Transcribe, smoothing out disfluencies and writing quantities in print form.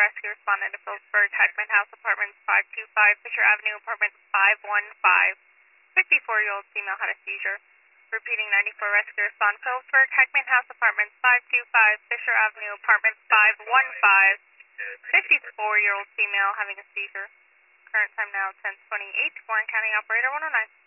rescue responded to Phillipsburg, Heckman House, Apartments 525, Fisher Avenue, Apartments 515. 54-year-old female had a seizure. Repeating 94 rescue respond, Phillipsburg, Heckman House, Apartments 525, Fisher Avenue, Apartments 515. 54-year-old female having a seizure. Current time now 10:28. Warren County Operator 109.